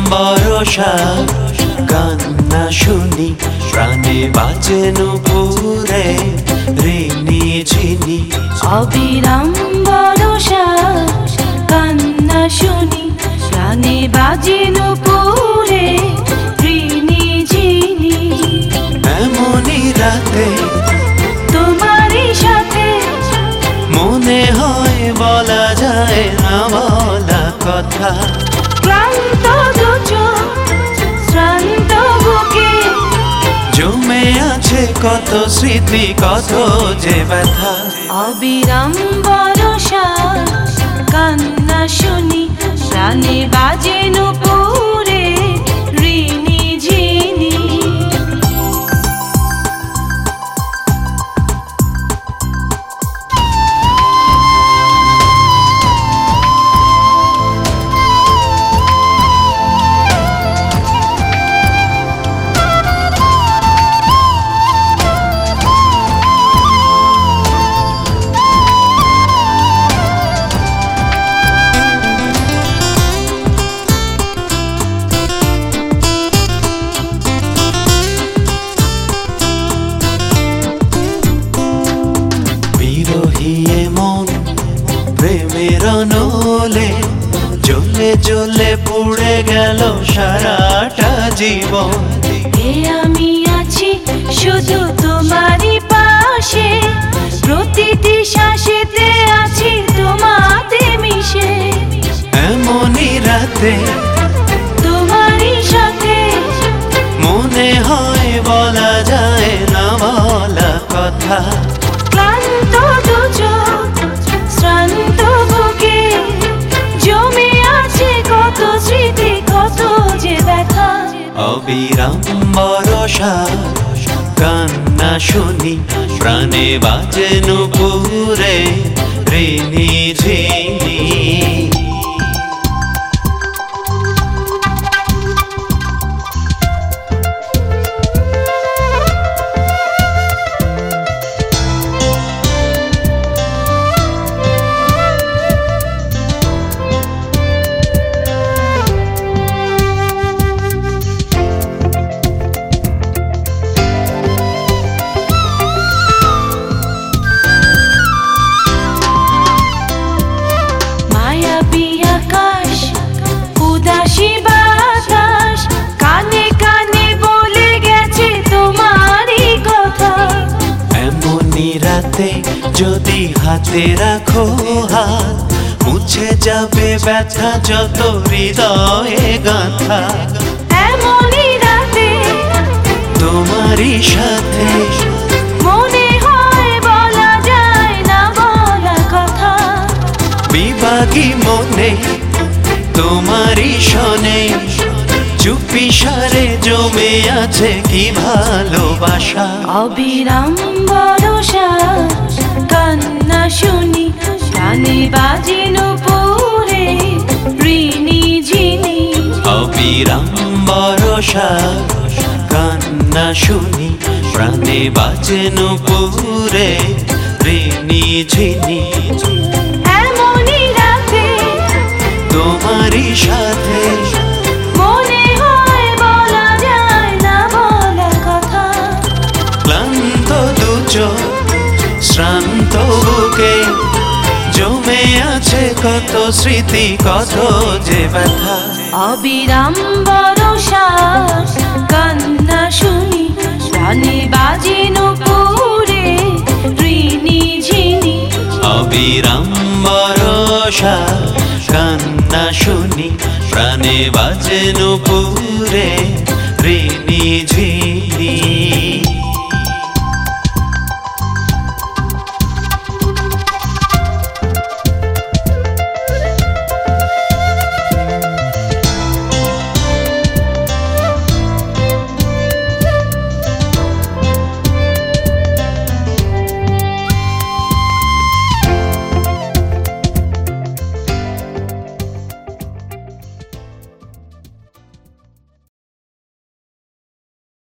বরষা কান্না শুনি, প্রাণে বাজে নুপুরে ঋণী ঝিনি। অবিরাম বরষা কান্না শুনি, প্রাণে বাজে নুপুরে ঋণী ঝিনি। এমনই রাতে তোমারই সাথে মনে হয় বলা যায় না বলা কথা। ক্লান্ত দু চোখ শ্রান্ত বুকে জমে আছে কত স্মৃতি, কত যে ব্যথা। অবিরাম বরষা কান্না শুনি, প্রাণে বাজে নুপুরে ঋণী ঝিনি। বিরহিয়ে মন প্রেমের নলে জ্বলে জ্বলে পুড়ে গেল সারাটা জীবন। এ আমি আছি শুধু তোমারই পাশে, প্রতিটি শ্বাসেতে আছি তোমাতে মিশে। এমনই রাতে তোমারই সাথে মনে হয় বলা যায় না বলা কথা। ক্লান্ত দু চোখ শ্রান্ত বুকে জমে আছে কত স্মৃতি, কত যে ব্যথা। অবিরাম বরষা কান্না শুনি, প্রাণে বাজে নুপুরে ঋণী ঝিনি। মায়াবী আকাশ উদাসী বাতাস কানে কানে বলে গেছে তোমারই কথা। এমনই রাতে যদি হাতে রাখো হাত, মুছে যাবে ব্যথা যত হৃদয়ে গাঁথা। এমনই রাতে তোমারই সাথে মনে হয় বলা যায় না বলা কথা। বিভাগী মনে তোমারই শোনে, চুপি সারে জমে আছে কি ভালোবাসা। অবিরাম বরষা কান্না শুনি, প্রাণে বাজে নুপুরে ঋণী ঝিনি। অবিরাম বরষা কান্না শুনি, প্রাণে বাজে নুপুরে ঋণী ঝিনি। এমনই রাতে তোমারই সাথে মনে হয় বলা যায় না বলা কথা। ক্লান্ত দু চোখ শ্রান্ত বুকে জমে আছে কত স্মৃতি, কত যে ব্যথা। অবিরাম বরষা কান্না শুনি, প্রাণে বাজে নুপুরে ঋণী ঝিনি। অবিরাম বরষা কান্না শুনি, প্রাণে বাজে নুপুরে ঋণী ঝিনি।